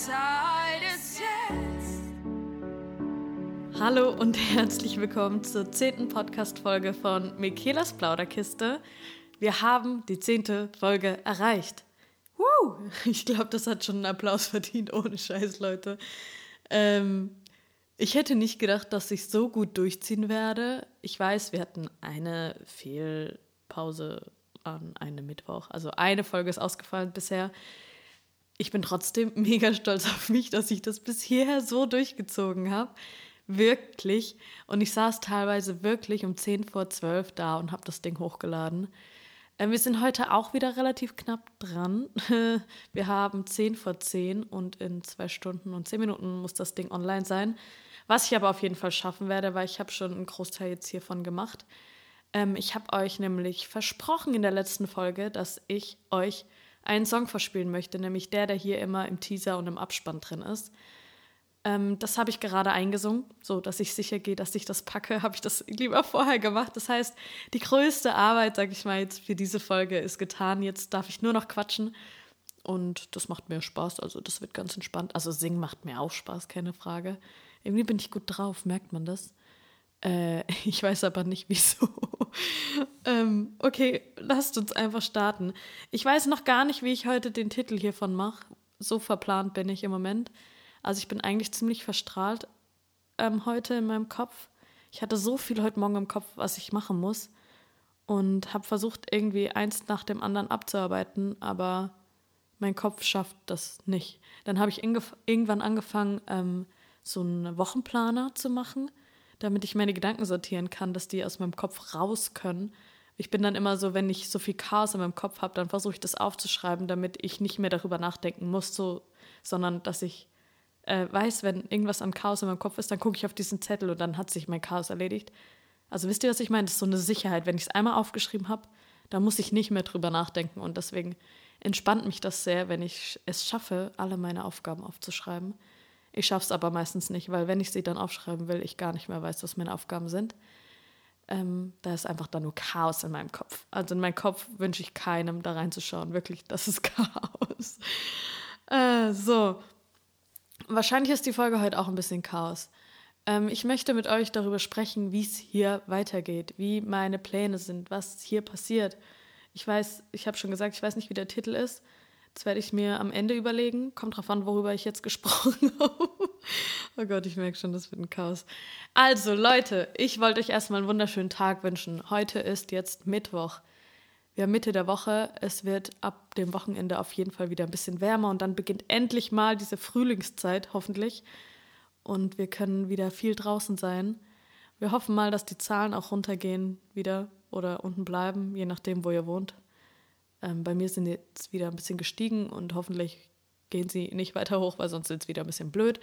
Zeit ist jetzt. Hallo und herzlich willkommen zur 10. Podcast-Folge von Michaelas Plauderkiste. Wir haben die 10. Folge erreicht. Woo! Ich glaube, das hat schon einen Applaus verdient, ohne Scheiß, Leute. Ich hätte nicht gedacht, dass ich so gut durchziehen werde. Ich weiß, wir hatten eine Fehlpause an einem Mittwoch. Also eine Folge ist ausgefallen bisher. Ich bin trotzdem mega stolz auf mich, dass ich das bis hierher so durchgezogen habe. Wirklich. Und ich saß teilweise wirklich um 10 vor 12 da und habe das Ding hochgeladen. Wir sind heute auch wieder relativ knapp dran. Wir haben 10 vor 10 und in 2 Stunden und 10 Minuten muss das Ding online sein. Was ich aber auf jeden Fall schaffen werde, weil ich habe schon einen Großteil jetzt hiervon gemacht. Ich habe euch nämlich versprochen in der letzten Folge, dass ich euch einen Song verspielen möchte, nämlich der hier immer im Teaser und im Abspann drin ist. Das habe ich gerade eingesungen, so dass ich sicher gehe, dass ich das packe, habe ich das lieber vorher gemacht. Das heißt, die größte Arbeit, sage ich mal, jetzt für diese Folge ist getan. Jetzt darf ich nur noch quatschen und das macht mir Spaß, also das wird ganz entspannt. Also singen macht mir auch Spaß, keine Frage. Irgendwie bin ich gut drauf, merkt man das? Ich weiß aber nicht, wieso. Okay, lasst uns einfach starten. Ich weiß noch gar nicht, wie ich heute den Titel hiervon mache. So verplant bin ich im Moment. Also ich bin eigentlich ziemlich verstrahlt heute in meinem Kopf. Ich hatte so viel heute Morgen im Kopf, was ich machen muss. Und habe versucht, irgendwie eins nach dem anderen abzuarbeiten. Aber mein Kopf schafft das nicht. Dann habe ich irgendwann angefangen, so einen Wochenplaner zu machen, damit ich meine Gedanken sortieren kann, dass die aus meinem Kopf raus können. Ich bin dann immer so, wenn ich so viel Chaos in meinem Kopf habe, dann versuche ich das aufzuschreiben, damit ich nicht mehr darüber nachdenken muss, sondern dass ich weiß, wenn irgendwas an Chaos in meinem Kopf ist, dann gucke ich auf diesen Zettel und dann hat sich mein Chaos erledigt. Also wisst ihr, was ich meine? Das ist so eine Sicherheit. Wenn ich es einmal aufgeschrieben habe, dann muss ich nicht mehr drüber nachdenken und deswegen entspannt mich das sehr, wenn ich es schaffe, alle meine Aufgaben aufzuschreiben. Ich schaffe es aber meistens nicht, weil wenn ich sie dann aufschreiben will, ich gar nicht mehr weiß, was meine Aufgaben sind. Da ist einfach dann nur Chaos in meinem Kopf. Also in meinen Kopf wünsche ich keinem, da reinzuschauen. Wirklich, das ist Chaos. So, wahrscheinlich ist die Folge heute auch ein bisschen Chaos. Ich möchte mit euch darüber sprechen, wie es hier weitergeht, wie meine Pläne sind, was hier passiert. Ich habe schon gesagt, ich weiß nicht, wie der Titel ist. Das werde ich mir am Ende überlegen. Kommt drauf an, worüber ich jetzt gesprochen habe. Oh Gott, ich merke schon, das wird ein Chaos. Also Leute, ich wollte euch erstmal einen wunderschönen Tag wünschen. Heute ist jetzt Mittwoch. Wir haben Mitte der Woche. Es wird ab dem Wochenende auf jeden Fall wieder ein bisschen wärmer und dann beginnt endlich mal diese Frühlingszeit, hoffentlich. Und wir können wieder viel draußen sein. Wir hoffen mal, dass die Zahlen auch runtergehen wieder oder unten bleiben, je nachdem, wo ihr wohnt. Bei mir sind jetzt wieder ein bisschen gestiegen und hoffentlich gehen sie nicht weiter hoch, weil sonst ist es wieder ein bisschen blöd.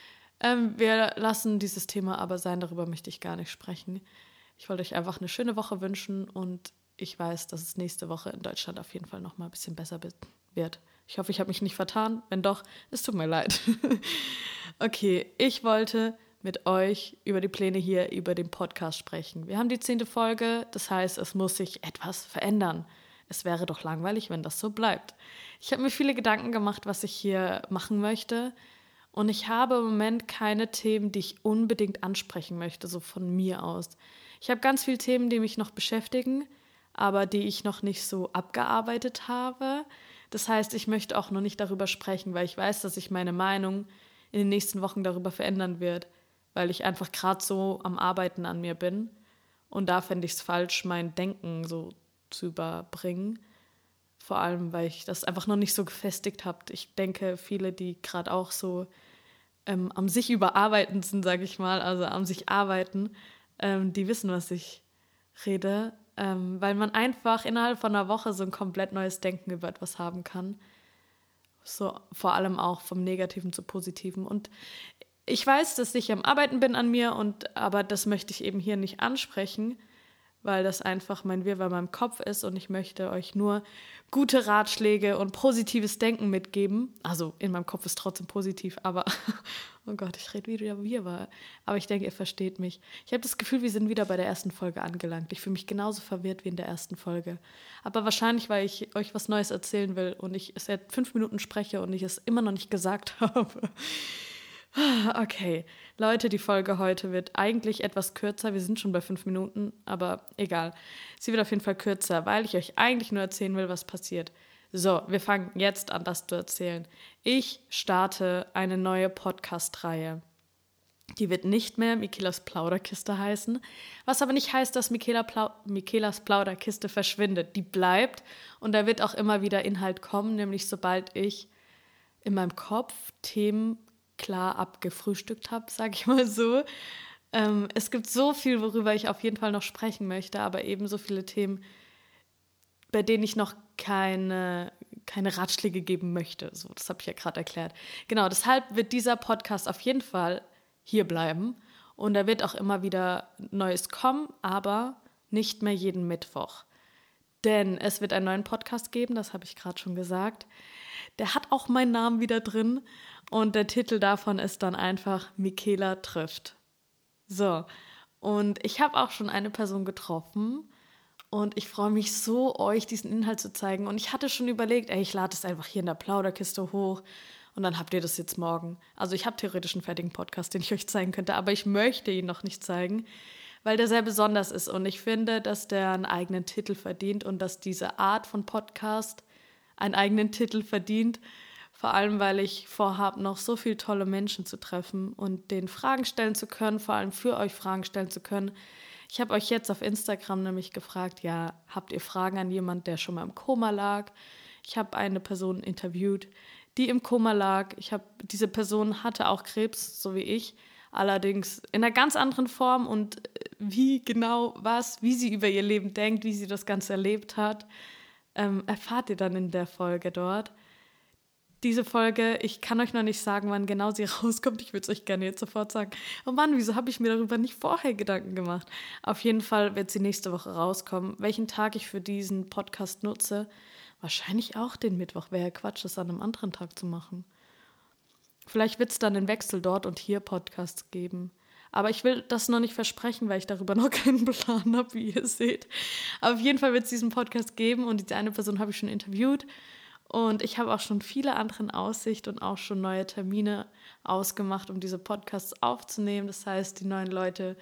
Wir lassen dieses Thema aber sein, darüber möchte ich gar nicht sprechen. Ich wollte euch einfach eine schöne Woche wünschen und ich weiß, dass es nächste Woche in Deutschland auf jeden Fall noch mal ein bisschen besser wird. Ich hoffe, ich habe mich nicht vertan. Wenn doch, es tut mir leid. Okay, ich wollte mit euch über die Pläne hier, über den Podcast sprechen. Wir haben die 10. Folge, das heißt, es muss sich etwas verändern. Es wäre doch langweilig, wenn das so bleibt. Ich habe mir viele Gedanken gemacht, was ich hier machen möchte. Und ich habe im Moment keine Themen, die ich unbedingt ansprechen möchte, so von mir aus. Ich habe ganz viele Themen, die mich noch beschäftigen, aber die ich noch nicht so abgearbeitet habe. Das heißt, ich möchte auch noch nicht darüber sprechen, weil ich weiß, dass sich meine Meinung in den nächsten Wochen darüber verändern wird, weil ich einfach gerade so am Arbeiten an mir bin. Und da fände ich es falsch, mein Denken so zu überbringen. Vor allem, weil ich das einfach noch nicht so gefestigt habe. Ich denke, viele, die gerade auch so am sich überarbeiten sind, sage ich mal, also am sich arbeiten, die wissen, was ich rede, weil man einfach innerhalb von einer Woche so ein komplett neues Denken über etwas haben kann. So vor allem auch vom Negativen zu Positiven. Und ich weiß, dass ich am Arbeiten bin an mir, aber das möchte ich eben hier nicht ansprechen, weil das einfach mein Wirrwarr in meinem Kopf ist und ich möchte euch nur gute Ratschläge und positives Denken mitgeben. Also in meinem Kopf ist trotzdem positiv, aber oh Gott, ich rede wieder Wirrwarr. Aber ich denke, ihr versteht mich. Ich habe das Gefühl, wir sind wieder bei der ersten Folge angelangt. Ich fühle mich genauso verwirrt wie in der ersten Folge. Aber wahrscheinlich, weil ich euch was Neues erzählen will und ich seit 5 Minuten spreche und ich es immer noch nicht gesagt habe. Okay, Leute, die Folge heute wird eigentlich etwas kürzer. Wir sind schon bei 5 Minuten, aber egal. Sie wird auf jeden Fall kürzer, weil ich euch eigentlich nur erzählen will, was passiert. So, wir fangen jetzt an, das zu erzählen. Ich starte eine neue Podcast-Reihe. Die wird nicht mehr Michaelas Plauderkiste heißen, was aber nicht heißt, dass Michaelas Plauderkiste verschwindet. Die bleibt und da wird auch immer wieder Inhalt kommen, nämlich sobald ich in meinem Kopf Themen klar abgefrühstückt habe, sage ich mal so. Es gibt so viel, worüber ich auf jeden Fall noch sprechen möchte, aber eben so viele Themen, bei denen ich noch keine Ratschläge geben möchte. So, das habe ich ja gerade erklärt. Genau, deshalb wird dieser Podcast auf jeden Fall hier bleiben und da wird auch immer wieder Neues kommen, aber nicht mehr jeden Mittwoch. Denn es wird einen neuen Podcast geben, das habe ich gerade schon gesagt. Der hat auch meinen Namen wieder drin und der Titel davon ist dann einfach Michaela trifft. So, und ich habe auch schon eine Person getroffen und ich freue mich so, euch diesen Inhalt zu zeigen. Und ich hatte schon überlegt, ich lade es einfach hier in der Plauderkiste hoch und dann habt ihr das jetzt morgen. Also ich habe theoretisch einen fertigen Podcast, den ich euch zeigen könnte, aber ich möchte ihn noch nicht zeigen, weil der sehr besonders ist und ich finde, dass der einen eigenen Titel verdient und dass diese Art von Podcast einen eigenen Titel verdient, vor allem, weil ich vorhabe, noch so viele tolle Menschen zu treffen und denen Fragen stellen zu können, vor allem für euch Fragen stellen zu können. Ich habe euch jetzt auf Instagram nämlich gefragt, ja, habt ihr Fragen an jemanden, der schon mal im Koma lag? Ich habe eine Person interviewt, die im Koma lag. Diese Person hatte auch Krebs, so wie ich, allerdings in einer ganz anderen Form und wie sie über ihr Leben denkt, wie sie das Ganze erlebt hat, erfahrt ihr dann in der Folge dort. Diese Folge, ich kann euch noch nicht sagen, wann genau sie rauskommt. Ich würde es euch gerne jetzt sofort sagen. Oh Mann, wieso habe ich mir darüber nicht vorher Gedanken gemacht? Auf jeden Fall wird sie nächste Woche rauskommen. Welchen Tag ich für diesen Podcast nutze? Wahrscheinlich auch den Mittwoch. Wäre ja Quatsch, das an einem anderen Tag zu machen. Vielleicht wird es dann einen Wechsel dort und hier Podcasts geben. Aber ich will das noch nicht versprechen, weil ich darüber noch keinen Plan habe, wie ihr seht. Aber auf jeden Fall wird es diesen Podcast geben und diese eine Person habe ich schon interviewt. Und ich habe auch schon viele andere in Aussicht und auch schon neue Termine ausgemacht, um diese Podcasts aufzunehmen. Das heißt, die neuen Leute,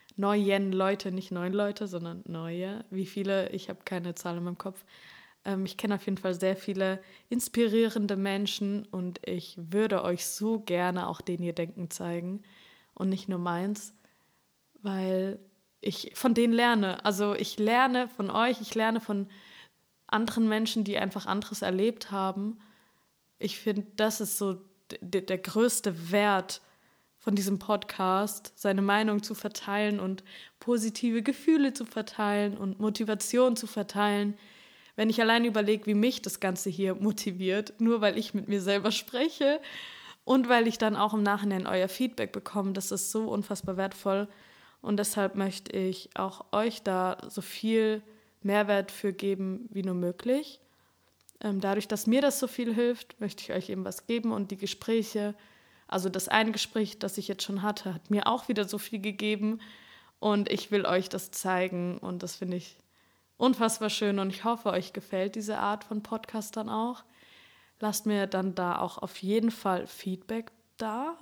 nicht neun Leute, sondern neue. Wie viele? Ich habe keine Zahl in meinem Kopf. Ich kenne auf jeden Fall sehr viele inspirierende Menschen und ich würde euch so gerne auch den ihr Denken zeigen und nicht nur meins, weil ich von denen lerne. Also ich lerne von euch, ich lerne von anderen Menschen, die einfach anderes erlebt haben. Ich finde, das ist so der größte Wert von diesem Podcast, seine Meinung zu verteilen und positive Gefühle zu verteilen und Motivation zu verteilen. Wenn ich allein überlege, wie mich das Ganze hier motiviert, nur weil ich mit mir selber spreche und weil ich dann auch im Nachhinein euer Feedback bekomme, das ist so unfassbar wertvoll. Und deshalb möchte ich auch euch da so viel Mehrwert für geben wie nur möglich. Dadurch, dass mir das so viel hilft, möchte ich euch eben was geben und die Gespräche, also das eine Gespräch, das ich jetzt schon hatte, hat mir auch wieder so viel gegeben und ich will euch das zeigen und das finde ich unfassbar schön und ich hoffe, euch gefällt diese Art von Podcast dann auch. Lasst mir dann da auch auf jeden Fall Feedback da.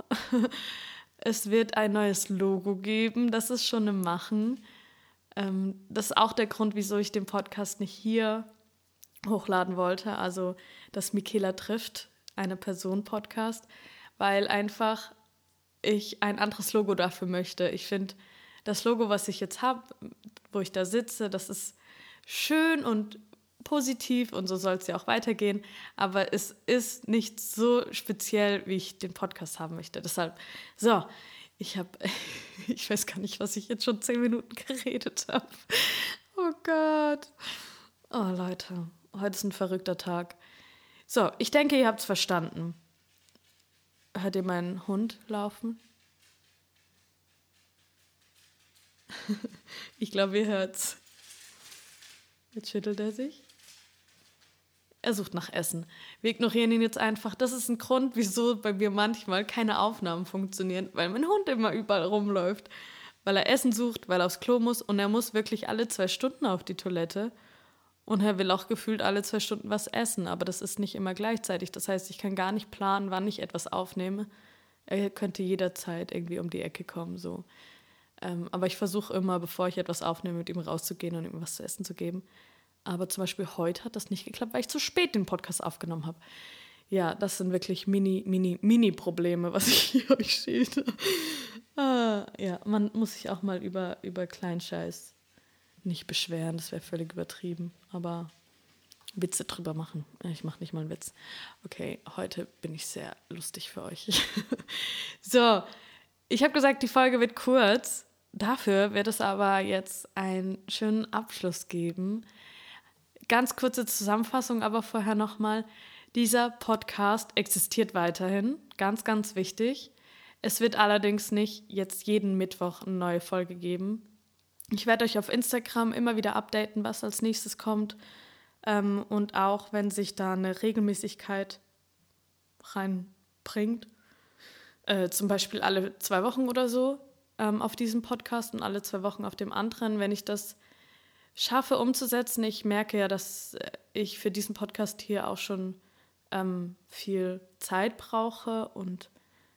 Es wird ein neues Logo geben, das ist schon im Machen. Das ist auch der Grund, wieso ich den Podcast nicht hier hochladen wollte, also das Michaela trifft eine Person Podcast, weil einfach ich ein anderes Logo dafür möchte. Ich finde, das Logo, was ich jetzt habe, wo ich da sitze, das ist schön und positiv und so soll es ja auch weitergehen, aber es ist nicht so speziell, wie ich den Podcast haben möchte. Deshalb, so, ich weiß gar nicht, was ich jetzt schon 10 Minuten geredet habe. Oh Gott. Oh Leute, heute ist ein verrückter Tag. So, ich denke, ihr habt es verstanden. Hört ihr meinen Hund laufen? Ich glaube, ihr hört's. Jetzt schüttelt er sich. Er sucht nach Essen. Wir ignorieren ihn jetzt einfach. Das ist ein Grund, wieso bei mir manchmal keine Aufnahmen funktionieren, weil mein Hund immer überall rumläuft. Weil er Essen sucht, weil er aufs Klo muss und er muss wirklich alle 2 Stunden auf die Toilette. Und er will auch gefühlt alle 2 Stunden was essen, aber das ist nicht immer gleichzeitig. Das heißt, ich kann gar nicht planen, wann ich etwas aufnehme. Er könnte jederzeit irgendwie um die Ecke kommen, so. Aber ich versuche immer, bevor ich etwas aufnehme, mit ihm rauszugehen und ihm was zu essen zu geben. Aber zum Beispiel heute hat das nicht geklappt, weil ich zu spät den Podcast aufgenommen habe. Ja, das sind wirklich Mini-Probleme, was ich hier euch schilder. Ja, man muss sich auch mal über kleinen Scheiß nicht beschweren. Das wäre völlig übertrieben. Aber Witze drüber machen. Ich mache nicht mal einen Witz. Okay, heute bin ich sehr lustig für euch. So, ich habe gesagt, die Folge wird kurz. Dafür wird es aber jetzt einen schönen Abschluss geben. Ganz kurze Zusammenfassung, aber vorher nochmal. Dieser Podcast existiert weiterhin. Ganz, ganz wichtig. Es wird allerdings nicht jetzt jeden Mittwoch eine neue Folge geben. Ich werde euch auf Instagram immer wieder updaten, was als nächstes kommt. Und auch, wenn sich da eine Regelmäßigkeit reinbringt. Zum Beispiel alle 2 Wochen oder so auf diesem Podcast und alle 2 Wochen auf dem anderen. Wenn ich das schaffe umzusetzen, ich merke ja, dass ich für diesen Podcast hier auch schon viel Zeit brauche und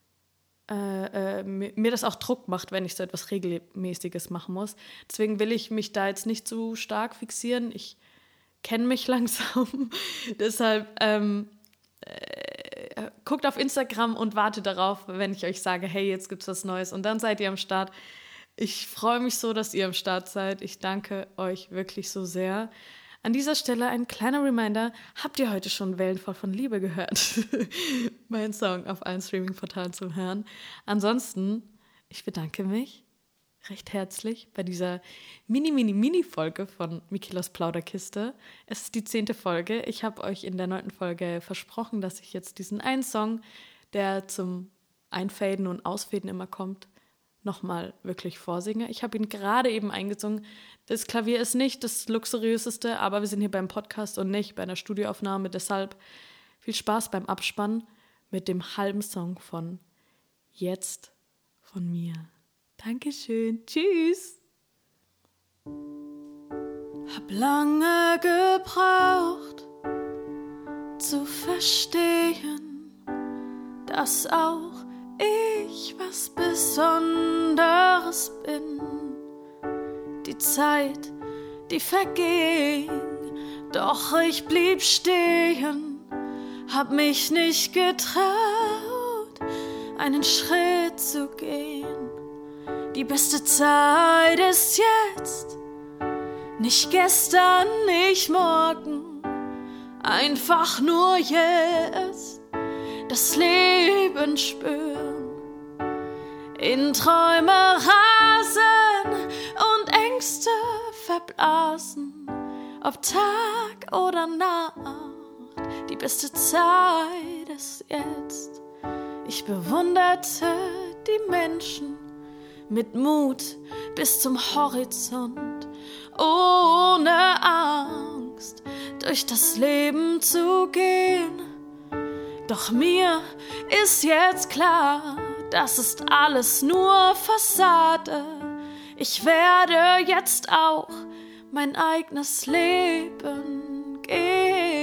mir das auch Druck macht, wenn ich so etwas Regelmäßiges machen muss. Deswegen will ich mich da jetzt nicht zu stark fixieren. Ich kenne mich langsam. Deshalb guckt auf Instagram und wartet darauf, wenn ich euch sage, hey, jetzt gibt's was Neues. Und dann seid ihr am Start. Ich freue mich so, dass ihr am Start seid. Ich danke euch wirklich so sehr. An dieser Stelle ein kleiner Reminder, habt ihr heute schon Wellenvoll von Liebe gehört? Mein Song auf allen Streaming-Portalen zum Hören. Ansonsten, ich bedanke mich recht herzlich bei dieser Mini-Folge von Mikilas Plauderkiste. Es ist die 10. Folge. Ich habe euch in der 9. Folge versprochen, dass ich jetzt diesen einen Song, der zum Einfaden und Ausfaden immer kommt, nochmal wirklich vorsinge. Ich habe ihn gerade eben eingesungen. Das Klavier ist nicht das luxuriöseste, aber wir sind hier beim Podcast und nicht bei einer Studioaufnahme. Deshalb viel Spaß beim Abspannen mit dem halben Song von Jetzt von mir. Dankeschön. Tschüss. Hab lange gebraucht zu verstehen, dass auch ich was Besonderes bin. Die Zeit, die verging, doch ich blieb stehen, hab mich nicht getraut, einen Schritt zu gehen. Die beste Zeit ist jetzt, nicht gestern, nicht morgen, einfach nur jetzt, das Leben spüren, in Träume rasen und Ängste verblasen, ob Tag oder Nacht, die beste Zeit ist jetzt. Ich bewunderte die Menschen mit Mut bis zum Horizont, ohne Angst durch das Leben zu gehen. Doch mir ist jetzt klar, das ist alles nur Fassade. Ich werde jetzt auch mein eigenes Leben gehen.